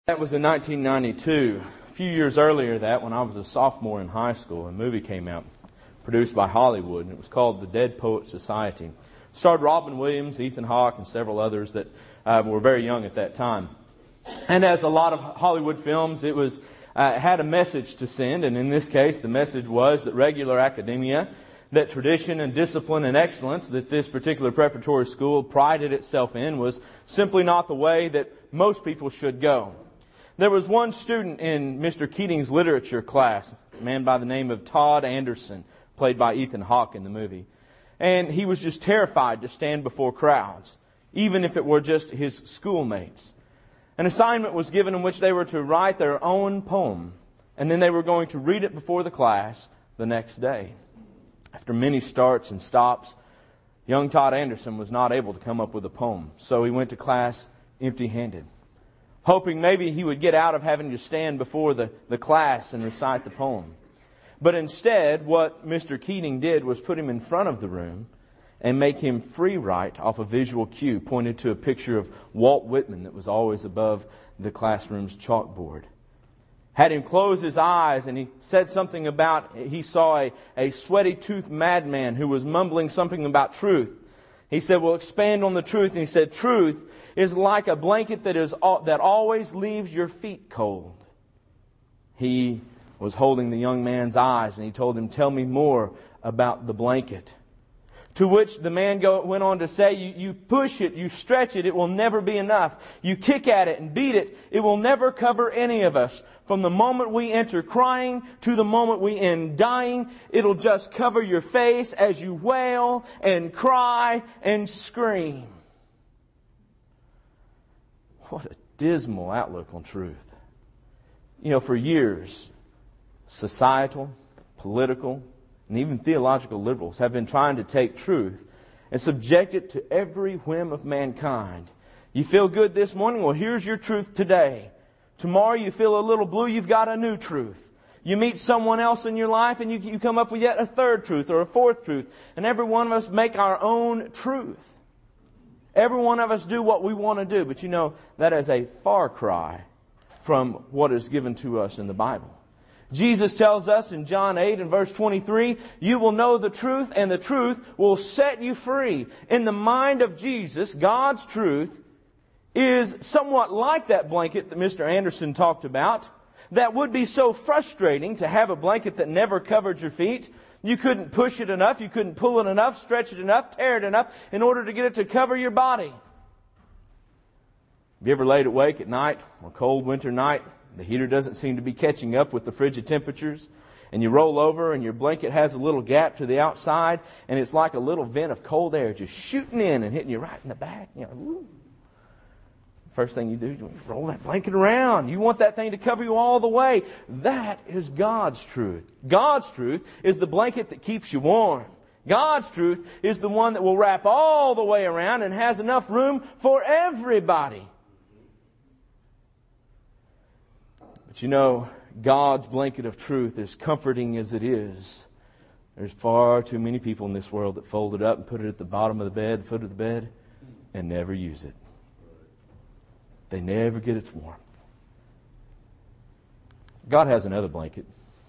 That was in 1992. A few years earlier that, when I was a sophomore in high school, a movie came out produced by Hollywood, and it was called The Dead Poets Society. It starred Robin Williams, Ethan Hawke, and several others that were very young at that time. And as a lot of Hollywood films, it was had a message to send, and in this case, the message was that regular academia, that tradition and discipline and excellence that this particular preparatory school prided itself in was simply not the way that most people should go. There was one student in Mr. Keating's literature class, a man by the name of Todd Anderson, played by Ethan Hawke in the movie. And he was just terrified to stand before crowds, even if it were just his schoolmates. An assignment was given in which they were to write their own poem, and then they were going to read it before the class the next day. After many starts and stops, young Todd Anderson was not able to come up with a poem, so he went to class empty-handed, hoping maybe he would get out of having to stand before the class and recite the poem. But instead, what Mr. Keating did was put him in front of the room and make him free write off a visual cue pointed to a picture of Walt Whitman that was always above the classroom's chalkboard. Had him close his eyes, and he said something about, he saw a sweaty-toothed madman who was mumbling something about truth. He said, well, expand on the truth. And he said, truth is like a blanket that always leaves your feet cold. He was holding the young man's eyes, and he told him, tell me more about the blanket. To which the man went on to say, you push it, you stretch it, it will never be enough. You kick at it and beat it, it will never cover any of us. From the moment we enter crying to the moment we end dying, it'll just cover your face as you wail and cry and scream. What a dismal outlook on truth. You know, for years, societal, political, and even theological liberals have been trying to take truth and subject it to every whim of mankind. You feel good this morning? Well, here's your truth today. Tomorrow you feel a little blue, you've got a new truth. You meet someone else in your life and you come up with yet a third truth or a fourth truth. And every one of us make our own truth. Every one of us do what we want to do. But you know, that is a far cry from what is given to us in the Bible. Jesus tells us in John 8 and verse 23, you will know the truth and the truth will set you free. In the mind of Jesus, God's truth is somewhat like that blanket that Mr. Anderson talked about. That would be so frustrating to have a blanket that never covered your feet. You couldn't push it enough, you couldn't pull it enough, stretch it enough, tear it enough in order to get it to cover your body. Have you ever laid awake at night on a cold winter night? The heater doesn't seem to be catching up with the frigid temperatures. And you roll over and your blanket has a little gap to the outside. And it's like a little vent of cold air just shooting in and hitting you right in the back. You know, woo. First thing you do, you roll that blanket around. You want that thing to cover you all the way. That is God's truth. God's truth is the blanket that keeps you warm. God's truth is the one that will wrap all the way around and has enough room for everybody. But you know, God's blanket of truth, as comforting as it is, there's far too many people in this world that fold it up and put it at the bottom of the bed, the foot of the bed, and never use it. They never get its warmth. God has another blanket.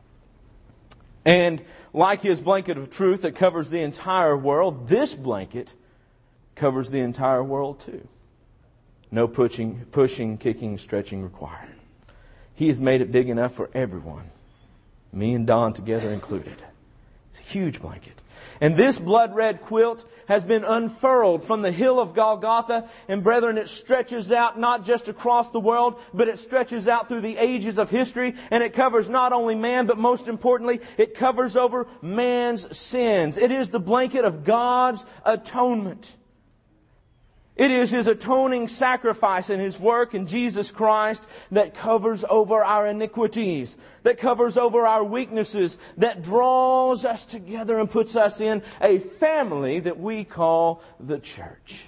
And like His blanket of truth that covers the entire world, this blanket covers the entire world too. No pushing, kicking, stretching required. He has made it big enough for everyone. Me and Don together included. It's a huge blanket. And this blood-red quilt has been unfurled from the hill of Golgotha. And brethren, it stretches out not just across the world, but it stretches out through the ages of history. And it covers not only man, but most importantly, it covers over man's sins. It is the blanket of God's atonement. It is His atoning sacrifice and His work in Jesus Christ that covers over our iniquities, that covers over our weaknesses, that draws us together and puts us in a family that we call the church.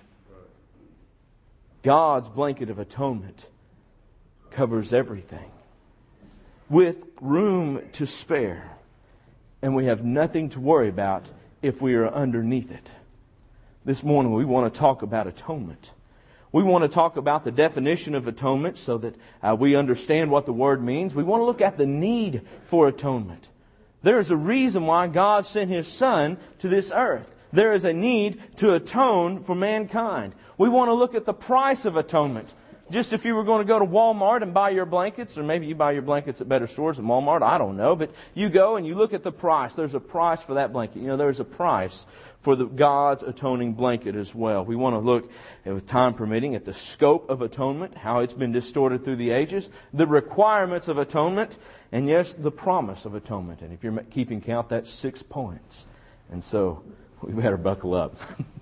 God's blanket of atonement covers everything with room to spare, and we have nothing to worry about if we are underneath it. This morning we want to talk about atonement. We want to talk about the definition of atonement so that we understand what the word means. We want to look at the need for atonement. There is a reason why God sent His Son to this earth. There is a need to atone for mankind. We want to look at the price of atonement. Just if you were going to go to Walmart and buy your blankets, or maybe you buy your blankets at better stores than Walmart, I don't know, but you go and you look at the price. There's a price for that blanket. You know, there's a price for God's atoning blanket as well. We want to look, with time permitting, at the scope of atonement, how it's been distorted through the ages, the requirements of atonement, and yes, the promise of atonement. And if you're keeping count, that's 6 points. And so, we better buckle up.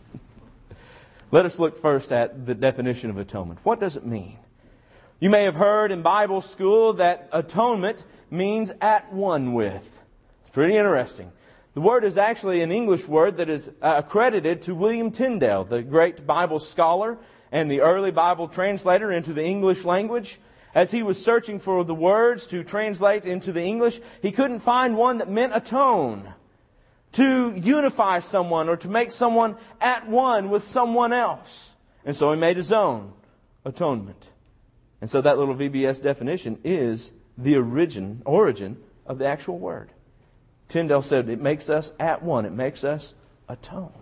Let us look first at the definition of atonement. What does it mean? You may have heard in Bible school that atonement means at one with. It's pretty interesting. The word is actually an English word that is accredited to William Tyndale, the great Bible scholar and the early Bible translator into the English language. As he was searching for the words to translate into the English, he couldn't find one that meant atone. To unify someone or to make someone at one with someone else. And so he made his own, atonement. And so that little VBS definition is the origin of the actual word. Tyndale said it makes us at one. It makes us atone.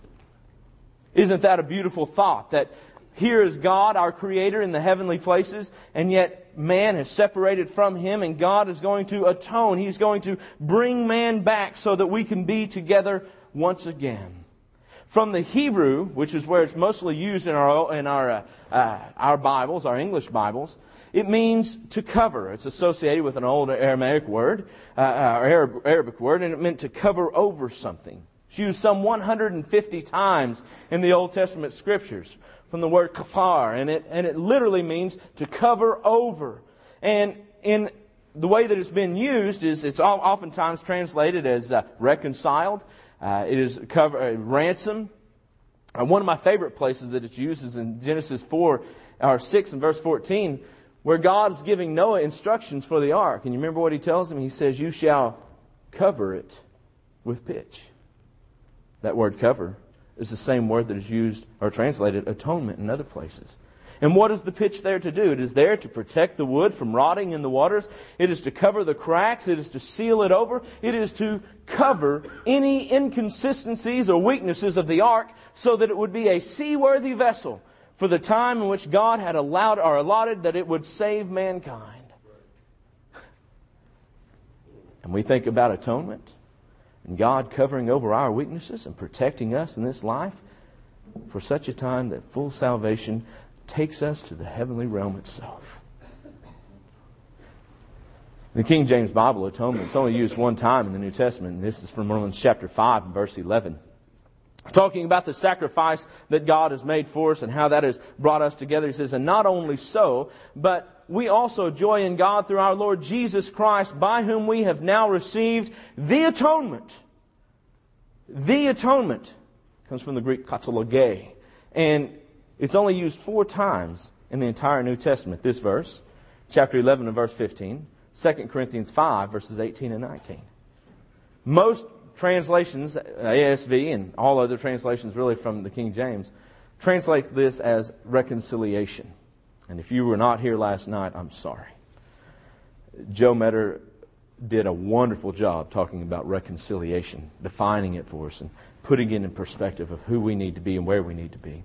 Isn't that a beautiful thought? That here is God, our Creator, in the heavenly places, and yet man is separated from Him, and God is going to atone. He's going to bring man back so that we can be together once again. From the Hebrew, which is where it's mostly used in our Bibles, our English Bibles, it means to cover. It's associated with an old Aramaic word, Arabic word, and it meant to cover over something. It's used some 150 times in the Old Testament Scriptures from the word kafar, and it literally means to cover over. And in the way that it's been used is it's oftentimes translated as reconciled. It is ransom. One of my favorite places that it's used is in Genesis 6 and verse 14, where God is giving Noah instructions for the ark. And you remember what He tells him? He says, "You shall cover it with pitch." That word cover is the same word that is used or translated atonement in other places. And what is the pitch there to do? It is there to protect the wood from rotting in the waters. It is to cover the cracks. It is to seal it over. It is to cover any inconsistencies or weaknesses of the ark so that it would be a seaworthy vessel for the time in which God had allowed or allotted that it would save mankind. And we think about atonement and God covering over our weaknesses and protecting us in this life for such a time that full salvation takes us to the heavenly realm itself. The King James Bible, atonement, it's only used one time in the New Testament, and this is from Romans chapter 5 and verse 11. Talking about the sacrifice that God has made for us and how that has brought us together. He says, "And not only so, but we also joy in God through our Lord Jesus Christ, by whom we have now received the atonement." The atonement comes from the Greek katologe. And it's only used 4 times in the entire New Testament. This verse, chapter 11 and verse 15, 2 Corinthians 5, verses 18 and 19. Most translations, ASV and all other translations really from the King James, translates this as reconciliation. And if you were not here last night, I'm sorry. Joe Metter did a wonderful job talking about reconciliation, defining it for us and putting it in perspective of who we need to be and where we need to be.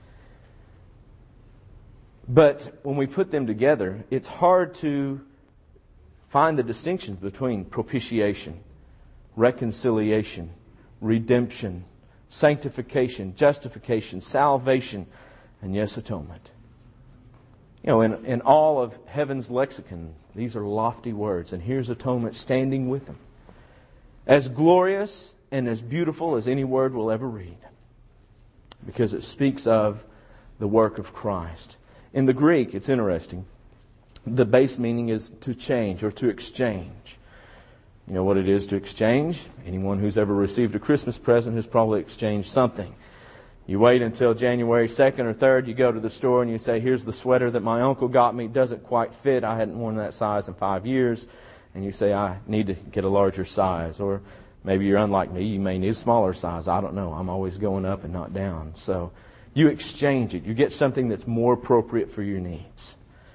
But when we put them together, it's hard to find the distinctions between propitiation, reconciliation, redemption, sanctification, justification, salvation, and yes, atonement. You know, in all of heaven's lexicon, these are lofty words, and here's atonement standing with them. As glorious and as beautiful as any word will ever read, because it speaks of the work of Christ. In the Greek, it's interesting. The base meaning is to change or to exchange. You know what it is to exchange? Anyone who's ever received a Christmas present has probably exchanged something. You wait until January 2nd or 3rd, you go to the store and you say, "Here's the sweater that my uncle got me. It doesn't quite fit. I hadn't worn that size in 5 years." And you say, "I need to get a larger size." Or maybe you're unlike me. You may need a smaller size. I don't know. I'm always going up and not down. So You exchange it. You get something that's more appropriate for your needs.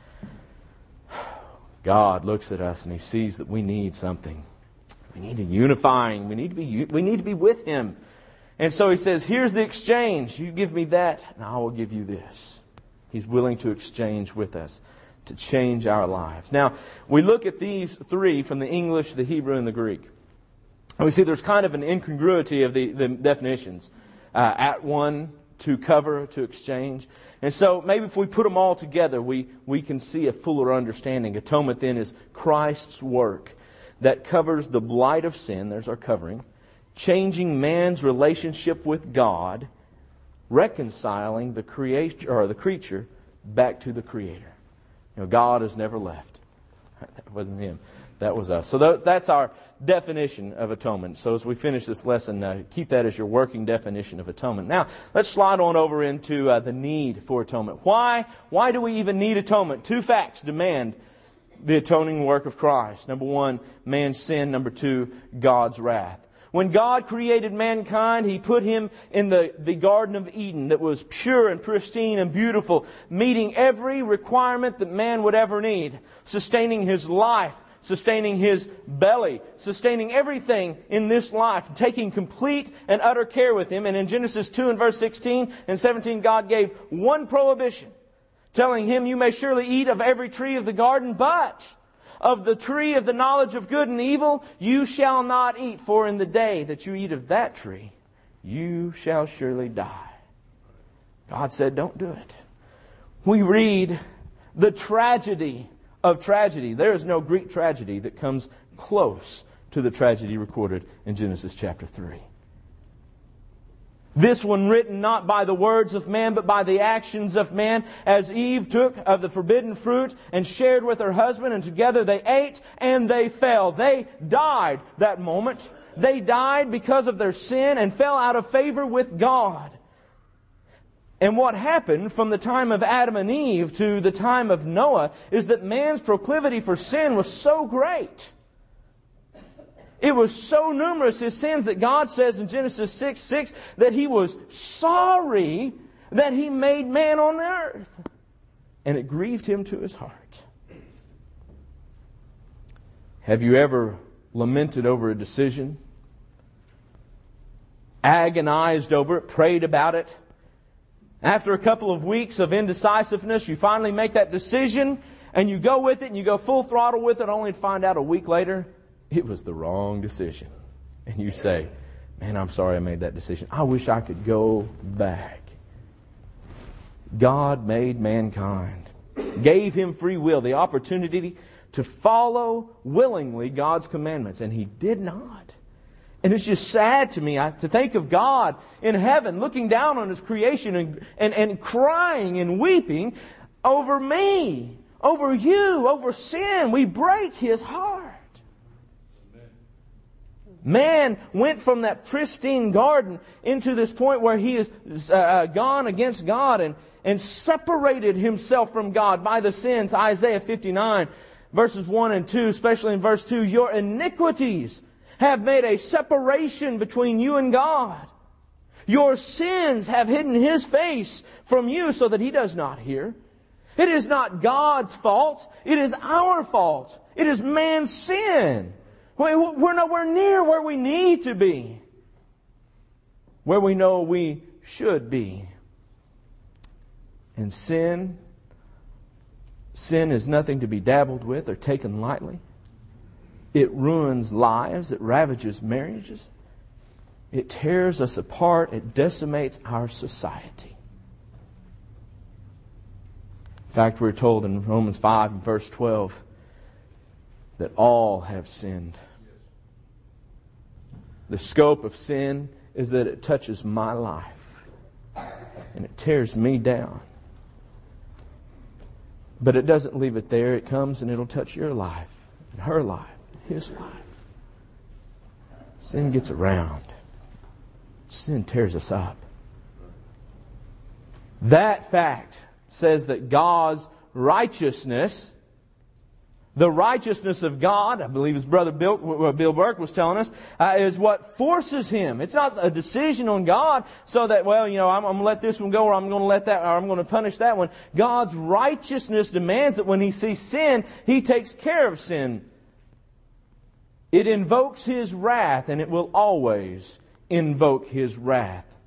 God looks at us and He sees that we need something. We need a unifying. We need to be with Him. And so He says, here's the exchange. You give me that, and I will give you this. He's willing to exchange with us to change our lives. Now, we look at these three from the English, the Hebrew, and the Greek. And we see there's kind of an incongruity of the definitions. At one, to cover, to exchange. And so maybe if we put them all together, we can see a fuller understanding. Atonement then is Christ's work that covers the blight of sin. There's our covering. Changing man's relationship with God, reconciling the creature back to the Creator. God has never left. That wasn't Him. That was us. So that's our definition of atonement. So as we finish this lesson, keep that as your working definition of atonement. Now, let's slide on over into the need for atonement. Why do we even need atonement? Two facts demand the atoning work of Christ. Number one, man's sin. Number two, God's wrath. When God created mankind, He put him in the Garden of Eden that was pure and pristine and beautiful, meeting every requirement that man would ever need, sustaining his life, sustaining his belly, sustaining everything in this life, taking complete and utter care with him. And in Genesis 2 and verse 16 and 17, God gave one prohibition, telling him, you may surely eat of every tree of the garden, but of the tree of the knowledge of good and evil you shall not eat, for in the day that you eat of that tree, you shall surely die. God said, don't do it. We read the tragedy of tragedy. There is no Greek tragedy that comes close to the tragedy recorded in Genesis chapter 3. This one written not by the words of man, but by the actions of man, as Eve took of the forbidden fruit and shared with her husband, and together they ate and they fell. They died that moment. They died because of their sin and fell out of favor with God. And what happened from the time of Adam and Eve to the time of Noah is that man's proclivity for sin was so great. It was so numerous, his sins, that God says in Genesis 6:6 that He was sorry that He made man on the earth. And it grieved Him to His heart. Have you ever lamented over a decision? Agonized over it, prayed about it? After a couple of weeks of indecisiveness, you finally make that decision and you go with it and you go full throttle with it, only to find out a week later it was the wrong decision. And you say, man, I'm sorry I made that decision. I wish I could go back. God made mankind, gave him free will, the opportunity to follow willingly God's commandments, and he did not. And it's just sad to me to think of God in heaven looking down on His creation and crying and weeping over me, over you, over sin. We break His heart. Man went from that pristine garden into this point where he is gone against God and separated himself from God by the sins. Isaiah 59 verses 1 and 2, especially in verse 2, your iniquities have made a separation between you and God. Your sins have hidden His face from you so that He does not hear. It is not God's fault. It is our fault. It is man's sin. We're nowhere near where we need to be, where we know we should be. And sin is nothing to be dabbled with or taken lightly. It ruins lives. It ravages marriages. It tears us apart. It decimates our society. In fact, we're told in Romans 5 and verse 12 that all have sinned. The scope of sin is that it touches my life and it tears me down. But it doesn't leave it there. It comes and it'll touch your life and her life, his life. Sin gets around. Sin tears us up. That fact says that God's righteousness The righteousness of God, I believe his brother Bill Burke was telling us, is what forces him. It's not a decision on God so that, well, I'm going to let this one go, or I'm going to let that, or I'm going to punish that one. God's righteousness demands that when He sees sin, He takes care of sin. It invokes His wrath, and it will always invoke His wrath.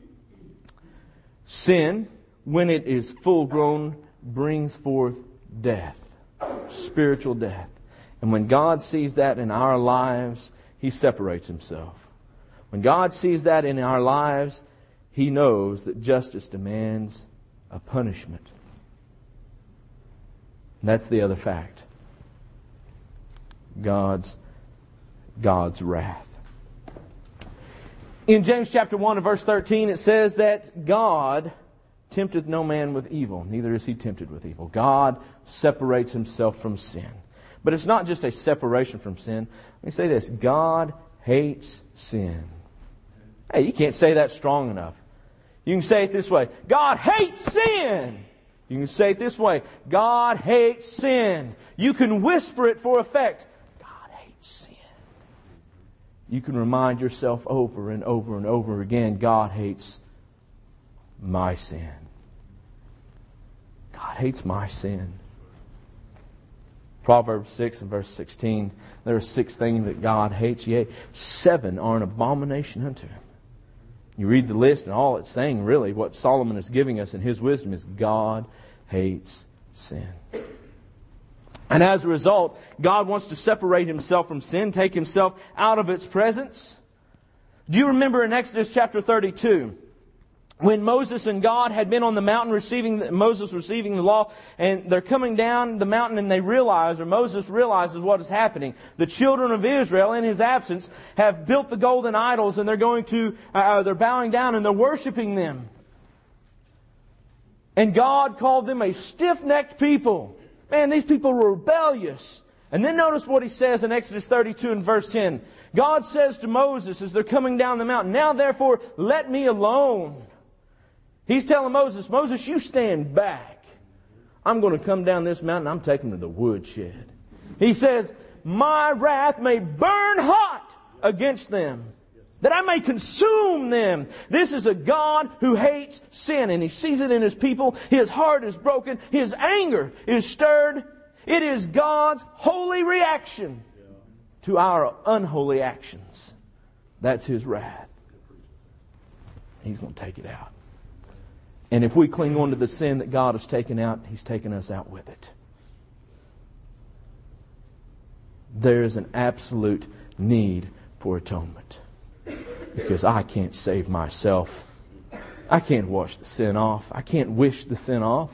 Sin, when it is full grown, brings forth death. Spiritual death. And when God sees that in our lives, He separates Himself. When God sees that in our lives, He knows that justice demands a punishment. And that's the other fact. God's wrath. In James chapter 1 and verse 13, it says that God tempteth no man with evil, neither is he tempted with evil. God separates Himself from sin. But it's not just a separation from sin. Let me say this. God hates sin. Hey, you can't say that strong enough. You can say it this way. God hates sin. You can say it this way. God hates sin. You can whisper it for effect. God hates sin. You can remind yourself over and over and over again, God hates my sin. God hates my sin. Proverbs 6 and verse 16, there are 6 things that God hates, yea, 7 are an abomination unto Him. You read the list and all it's saying, really, what Solomon is giving us in his wisdom is God hates sin. And as a result, God wants to separate Himself from sin, take Himself out of its presence. Do you remember in Exodus chapter 32, when Moses and God had been on the mountain Moses receiving the law, and they're coming down the mountain and Moses realizes what is happening. The children of Israel, in his absence, have built the golden idols, and they're bowing down and they're worshiping them. And God called them a stiff-necked people. Man, these people were rebellious. And then notice what He says in Exodus 32 and verse 10. God says to Moses as they're coming down the mountain, "Now therefore let me alone." He's telling Moses, "Moses, you stand back. I'm going to come down this mountain. I'm taking them to the woodshed." He says, "My wrath may burn hot against them, that I may consume them." This is a God who hates sin, and He sees it in His people. His heart is broken. His anger is stirred. It is God's holy reaction to our unholy actions. That's His wrath. He's going to take it out. And if we cling on to the sin that God has taken out, He's taken us out with it. There is an absolute need for atonement. Because I can't save myself. I can't wash the sin off. I can't wish the sin off.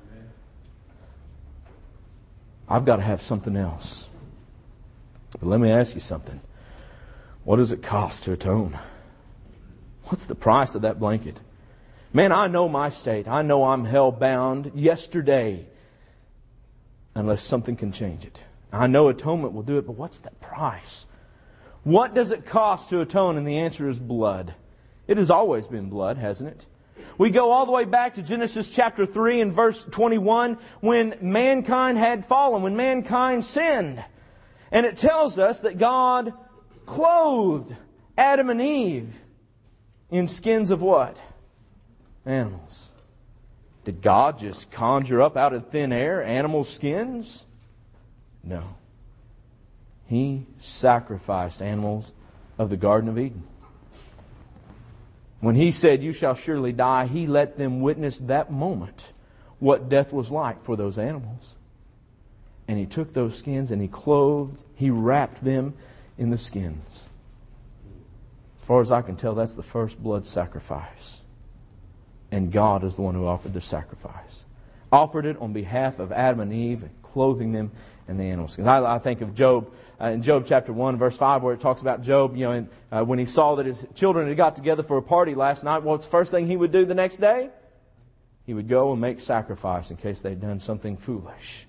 I've got to have something else. But let me ask you something. What does it cost to atone? What's the price of that blanket? Man, I know my state. I know I'm hell-bound yesterday unless something can change it. I know atonement will do it, but what's the price? What does it cost to atone? And the answer is blood. It has always been blood, hasn't it? We go all the way back to Genesis chapter 3 and verse 21 when mankind had fallen, when mankind sinned. And it tells us that God clothed Adam and Eve in skins of what? Animals. Did God just conjure up out of thin air animal skins? No. He sacrificed animals of the Garden of Eden. When He said, "You shall surely die," He let them witness that moment what death was like for those animals. And He took those skins and He wrapped them in the skins. As far as I can tell, that's the first blood sacrifice. And God is the one who offered the sacrifice. Offered it on behalf of Adam and Eve, clothing them in the animal skins. I think of Job, in Job chapter 1, verse 5, where it talks about Job, when he saw that his children had got together for a party last night, what's the first thing he would do the next day? He would go and make sacrifice in case they'd done something foolish.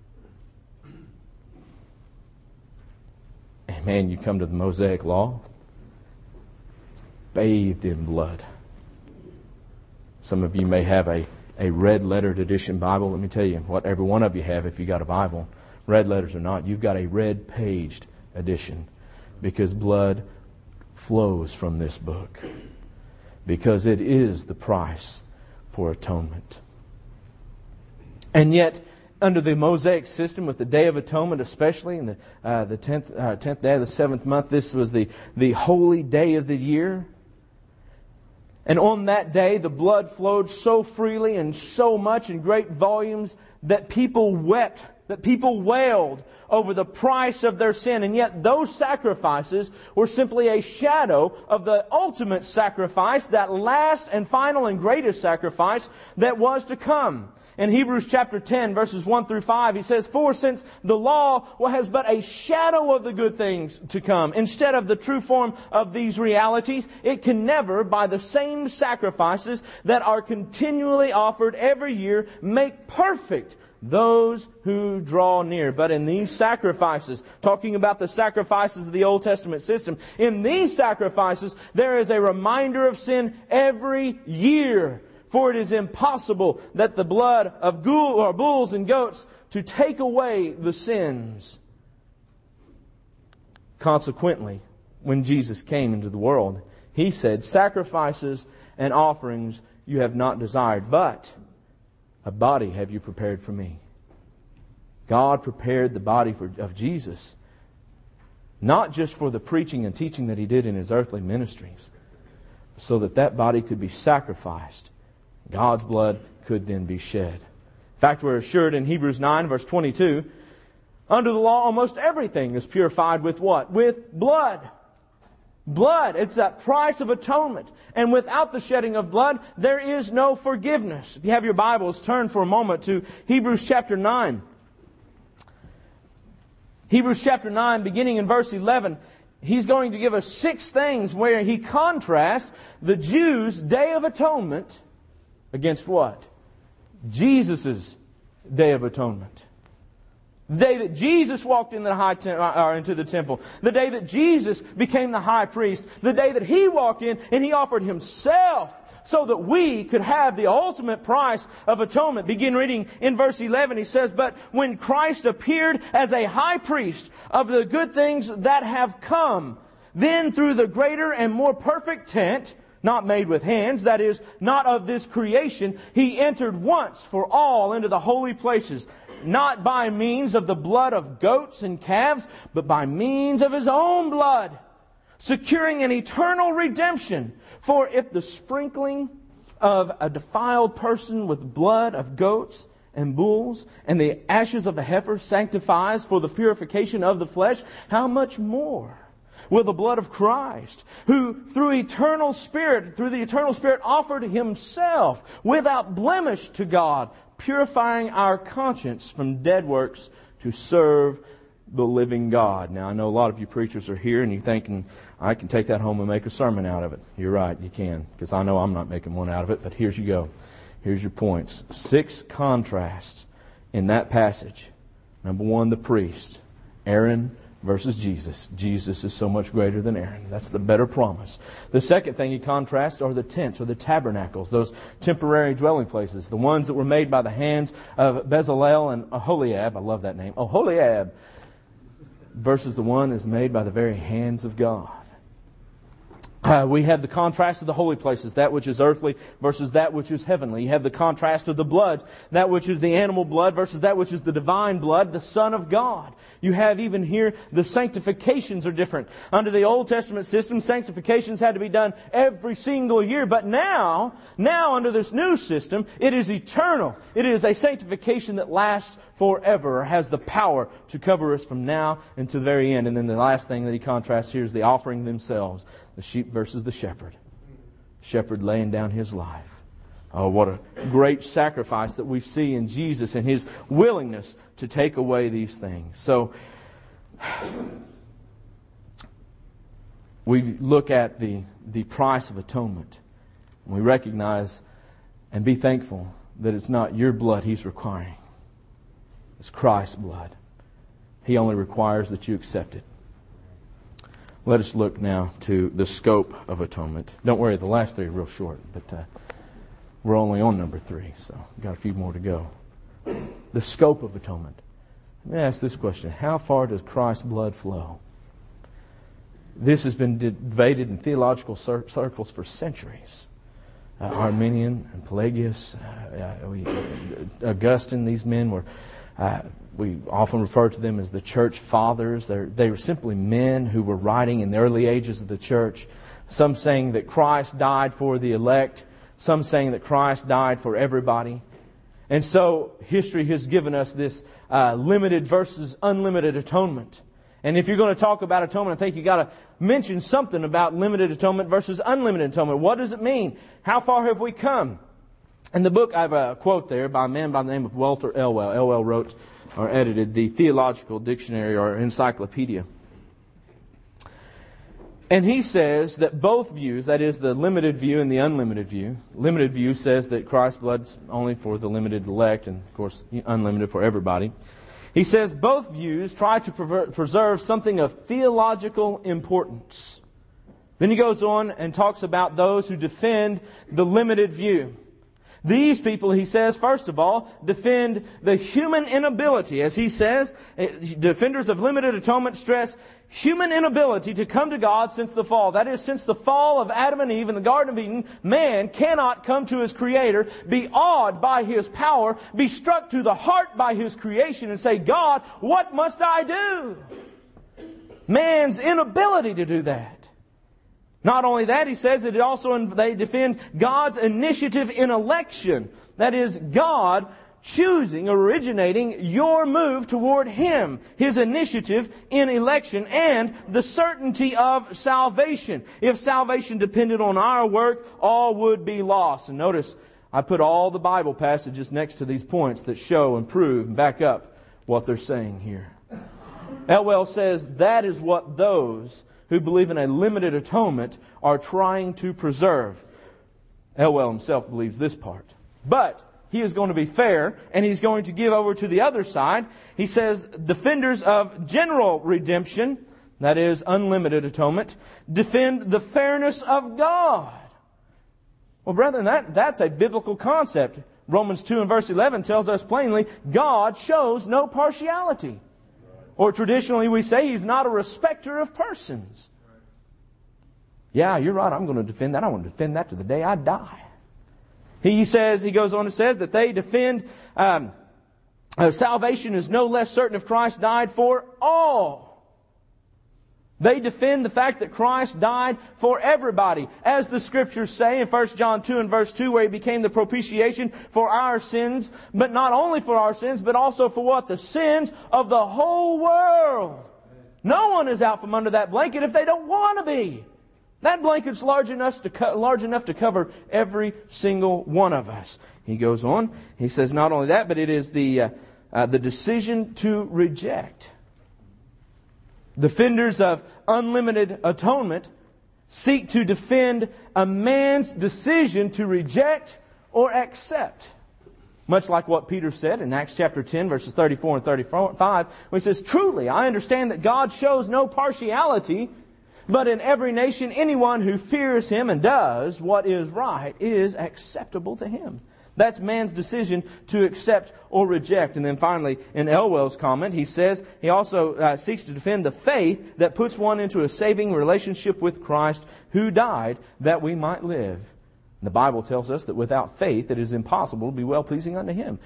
And man, you come to the Mosaic Law, it's bathed in blood. Some of you may have a red lettered edition Bible. Let me tell you what every one of you have if you got a Bible. red letters or not, you've got a red-paged edition, because blood flows from this book, because it is the price for atonement. And yet, under the Mosaic system, with the Day of Atonement especially, in the 10th day of the 7th month, this was the holy day of the year. And on that day, the blood flowed so freely and so much in great volumes that people wept, that people wailed over the price of their sin. And yet those sacrifices were simply a shadow of the ultimate sacrifice, that last and final and greatest sacrifice that was to come. In Hebrews chapter 10, verses 1 through 5, he says, "For since the law has but a shadow of the good things to come, instead of the true form of these realities, it can never, by the same sacrifices that are continually offered every year, make perfect those who draw near." But in these sacrifices, talking about the sacrifices of the Old Testament system, in these sacrifices, there is a reminder of sin every year. For it is impossible that the blood of bulls and goats to take away the sins. Consequently, when Jesus came into the world, He said, "Sacrifices and offerings you have not desired, but a body have you prepared for me." God prepared the body of Jesus, not just for the preaching and teaching that He did in His earthly ministries, so that that body could be sacrificed. God's blood could then be shed. In fact, we're assured in Hebrews 9, verse 22, under the law, almost everything is purified with what? With blood. Blood. It's that price of atonement. And without the shedding of blood, there is no forgiveness. If you have your Bibles, turn for a moment to Hebrews chapter 9. Hebrews chapter 9, beginning in verse 11, he's going to give us 6 things where he contrasts the Jews' Day of Atonement against what? Jesus' Day of Atonement. The day that Jesus walked in into the temple. The day that Jesus became the high priest. The day that He walked in and He offered Himself so that we could have the ultimate price of atonement. Begin reading in verse 11. He says, "But when Christ appeared as a high priest of the good things that have come, then through the greater and more perfect tent, not made with hands, that is, not of this creation, He entered once for all into the holy places, not by means of the blood of goats and calves, but by means of His own blood, securing an eternal redemption. For if the sprinkling of a defiled person with blood of goats and bulls and the ashes of a heifer sanctifies for the purification of the flesh, how much more will the blood of Christ, who through the eternal Spirit offered Himself without blemish to God, purifying our conscience from dead works to serve the living God." Now, I know a lot of you preachers are here and you're thinking, I can take that home and make a sermon out of it. You're right, you can, because I know I'm not making one out of it, but here's you go. Here's your points. 6 contrasts in that passage. Number 1, the priest. Aaron versus Jesus. Jesus is so much greater than Aaron. That's the better promise. The second thing he contrasts are the tents or the tabernacles, those temporary dwelling places, the ones that were made by the hands of Bezalel and Aholiab. I love that name. Aholiab. Versus the one that's made by the very hands of God. We have the contrast of the holy places, that which is earthly versus that which is heavenly. You have the contrast of the bloods, that which is the animal blood versus that which is the divine blood, the Son of God. You have even here the sanctifications are different. Under the Old Testament system, sanctifications had to be done every single year. But now under this new system, it is eternal. It is a sanctification that lasts forever, or has the power to cover us from now until the very end. And then the last thing that he contrasts here is the offering themselves. The sheep versus the shepherd. Shepherd laying down his life. Oh, what a great sacrifice that we see in Jesus and His willingness to take away these things. So, we look at the price of atonement. And we recognize and be thankful that it's not your blood He's requiring. It's Christ's blood. He only requires that you accept it. Let us look now to the scope of atonement. Don't worry, the last 3 are real short, but we're only on number 3, so we've got a few more to go. The scope of atonement. Let me ask this question. How far does Christ's blood flow? This has been debated in theological circles for centuries. Arminian and Pelagius, Augustine, these men were, we often refer to them as the church fathers. They were simply men who were writing in the early ages of the church. Some saying that Christ died for the elect. Some saying that Christ died for everybody. And so history has given us this limited versus unlimited atonement. And if you're going to talk about atonement, I think you've got to mention something about limited atonement versus unlimited atonement. What does it mean? How far have we come? In the book, I have a quote there by a man by the name of Walter Elwell. Elwell wrote or edited the Theological Dictionary or Encyclopedia. And he says that both views, that is the limited view and the unlimited view, limited view says that Christ's blood's only for the limited elect and, of course, unlimited for everybody. He says both views try to preserve something of theological importance. Then he goes on and talks about those who defend the limited view. These people, he says, first of all, defend the human inability. As he says, defenders of limited atonement stress human inability to come to God since the fall. That is, since the fall of Adam and Eve in the Garden of Eden, man cannot come to his Creator, be awed by His power, be struck to the heart by His creation and say, God, what must I do? Man's inability to do that. Not only that, he says that they defend God's initiative in election. That is, God choosing, originating your move toward Him. His initiative in election and the certainty of salvation. If salvation depended on our work, all would be lost. And notice, I put all the Bible passages next to these points that show and prove and back up what they're saying here. Elwell says that is what those who believe in a limited atonement are trying to preserve. Elwell himself believes this part. But he is going to be fair, and he's going to give over to the other side. He says, defenders of general redemption, that is, unlimited atonement, defend the fairness of God. Well, brethren, that's a biblical concept. Romans 2 and verse 11 tells us plainly, God shows no partiality. Or traditionally we say He's not a respecter of persons. Yeah, you're right. I'm going to defend that. I want to defend that to the day I die. He goes on and says that they defend salvation is no less certain if Christ died for all. They defend the fact that Christ died for everybody. As the Scriptures say in 1 John 2 and verse 2, where He became the propitiation for our sins, but not only for our sins, but also for what? The sins of the whole world. No one is out from under that blanket if they don't want to be. That blanket's large enough to cover every single one of us. He goes on. He says not only that, but it is the decision to reject. Defenders of unlimited atonement seek to defend a man's decision to reject or accept. Much like what Peter said in Acts chapter 10, verses 34 and 35, when he says, truly, I understand that God shows no partiality, but in every nation, anyone who fears Him and does what is right is acceptable to Him. That's man's decision to accept or reject. And then finally, in Elwell's comment, he says he also seeks to defend the faith that puts one into a saving relationship with Christ who died that we might live. The Bible tells us that without faith it is impossible to be well-pleasing unto Him.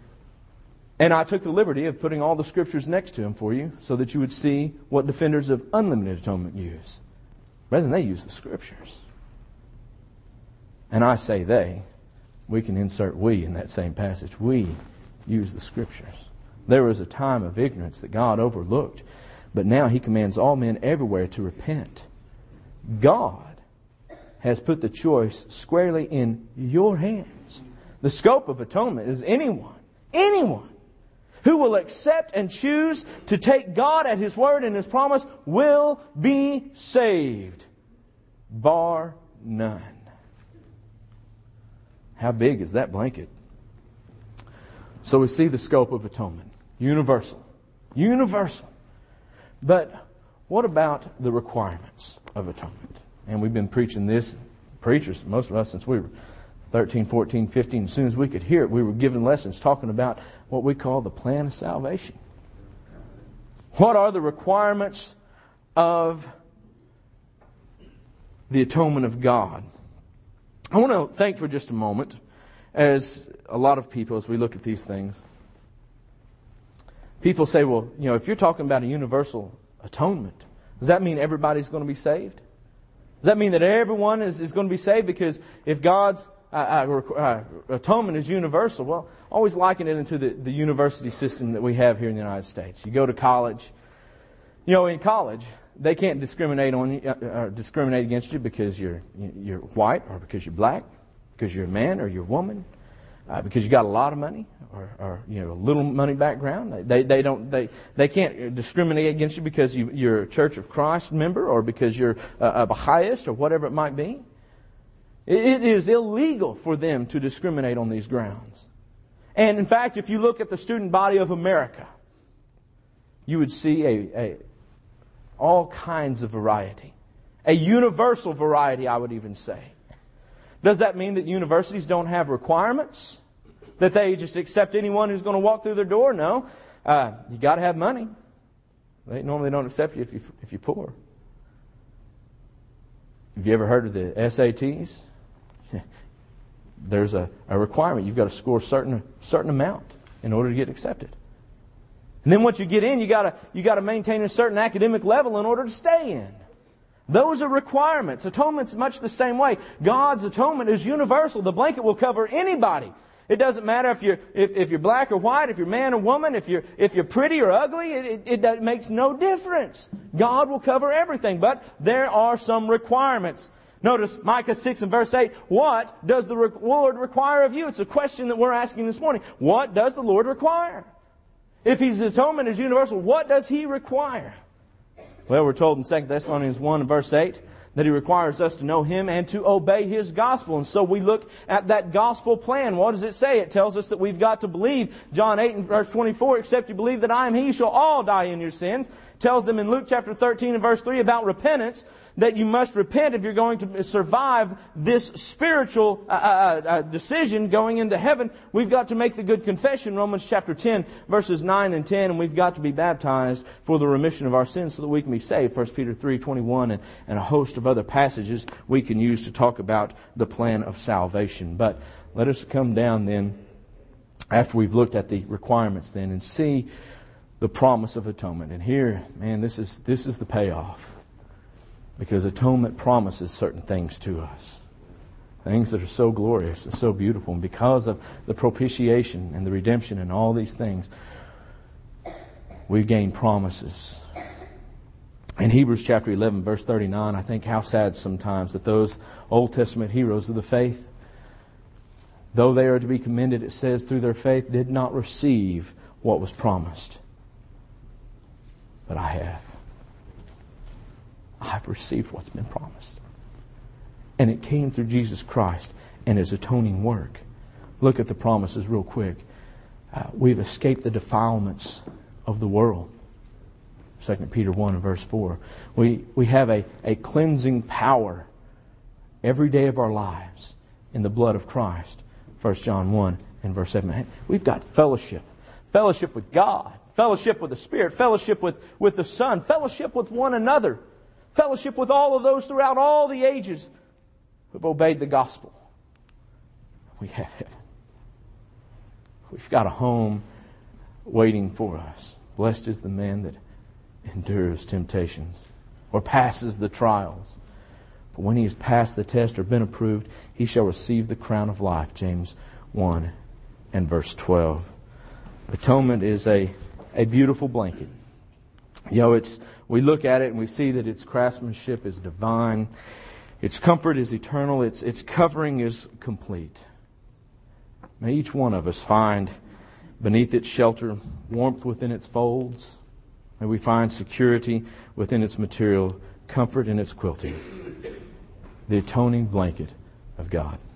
And I took the liberty of putting all the Scriptures next to Him for you so that you would see what defenders of unlimited atonement use. Brethren, they use the Scriptures. And I say they. We can insert we in that same passage. We use the Scriptures. There was a time of ignorance that God overlooked, but now He commands all men everywhere to repent. God has put the choice squarely in your hands. The scope of atonement is anyone who will accept and choose to take God at His word and His promise will be saved, bar none. How big is that blanket? So we see the scope of atonement. Universal. Universal. But what about the requirements of atonement? And we've been preaching this, preachers, most of us, since we were 13, 14, 15. As soon as we could hear it, we were given lessons talking about what we call the plan of salvation. What are the requirements of the atonement of God? I want to think for just a moment, as a lot of people, as we look at these things, people say, well, if you're talking about a universal atonement, does that mean everybody's going to be saved? Does that mean that everyone is going to be saved? Because if God's atonement is universal, well, I always liken it into the university system that we have here in the United States. You go to college. In college, they can't discriminate against you because you're white, or because you're black, because you're a man or you're a woman, because you got a lot of money or a little money background. They can't discriminate against you because you're a Church of Christ member, or because you're a Baha'ist, or whatever it might be. It is illegal for them to discriminate on these grounds. And in fact, if you look at the student body of America, you would see all kinds of variety. A universal variety, I would even say. Does that mean that universities don't have requirements? That they just accept anyone who's going to walk through their door? No. You got to have money. They normally don't accept you if you're poor. Have you ever heard of the SATs? There's a requirement. You've got to score a certain amount in order to get accepted. And then once you get in, you got to maintain a certain academic level in order to stay in. Those are requirements. Atonement's much the same way. God's atonement is universal. The blanket will cover anybody. It doesn't matter if you're black or white, if you're man or woman, if you're pretty or ugly. It makes no difference. God will cover everything, but there are some requirements. Notice Micah 6 and verse 8. What does the Lord require of you? It's a question that we're asking this morning. What does the Lord require? If His atonement is universal, what does He require? Well, we're told in 2 Thessalonians 1 and verse 8 that He requires us to know Him and to obey His gospel. And so we look at that gospel plan. What does it say? It tells us that we've got to believe. John 8 and verse 24, except you believe that I am He, you shall all die in your sins. Tells them in Luke chapter 13 and verse 3 about repentance, that you must repent if you're going to survive this spiritual decision going into heaven. We've got to make the good confession, Romans chapter 10, verses 9 and 10, and we've got to be baptized for the remission of our sins so that we can be saved. 1 Peter 3:21 and a host of other passages we can use to talk about the plan of salvation. But let us come down then, after we've looked at the requirements then, and see the promise of atonement. And here, man, this is the payoff. Because atonement promises certain things to us. Things that are so glorious and so beautiful. And because of the propitiation and the redemption and all these things, we gain promises. In Hebrews chapter 11, verse 39, I think how sad sometimes that those Old Testament heroes of the faith, though they are to be commended, it says, through their faith, did not receive what was promised. But I have. I've received what's been promised. And it came through Jesus Christ and His atoning work. Look at the promises real quick. We've escaped the defilements of the world. 2 Peter 1 and verse 4. We have a cleansing power every day of our lives in the blood of Christ. 1 John 1 and verse 7. We've got fellowship. Fellowship with God. Fellowship with the Spirit. Fellowship with the Son. Fellowship with one another. Fellowship with all of those throughout all the ages who've obeyed the gospel. We have heaven. We've got a home waiting for us. Blessed is the man that endures temptations or passes the trials. For when he has passed the test or been approved, he shall receive the crown of life. James 1 and verse 12. Atonement is a beautiful blanket. We look at it and we see that its craftsmanship is divine. Its comfort is eternal. Its covering is complete. May each one of us find beneath its shelter warmth within its folds. May we find security within its material, comfort in its quilting. The atoning blanket of God.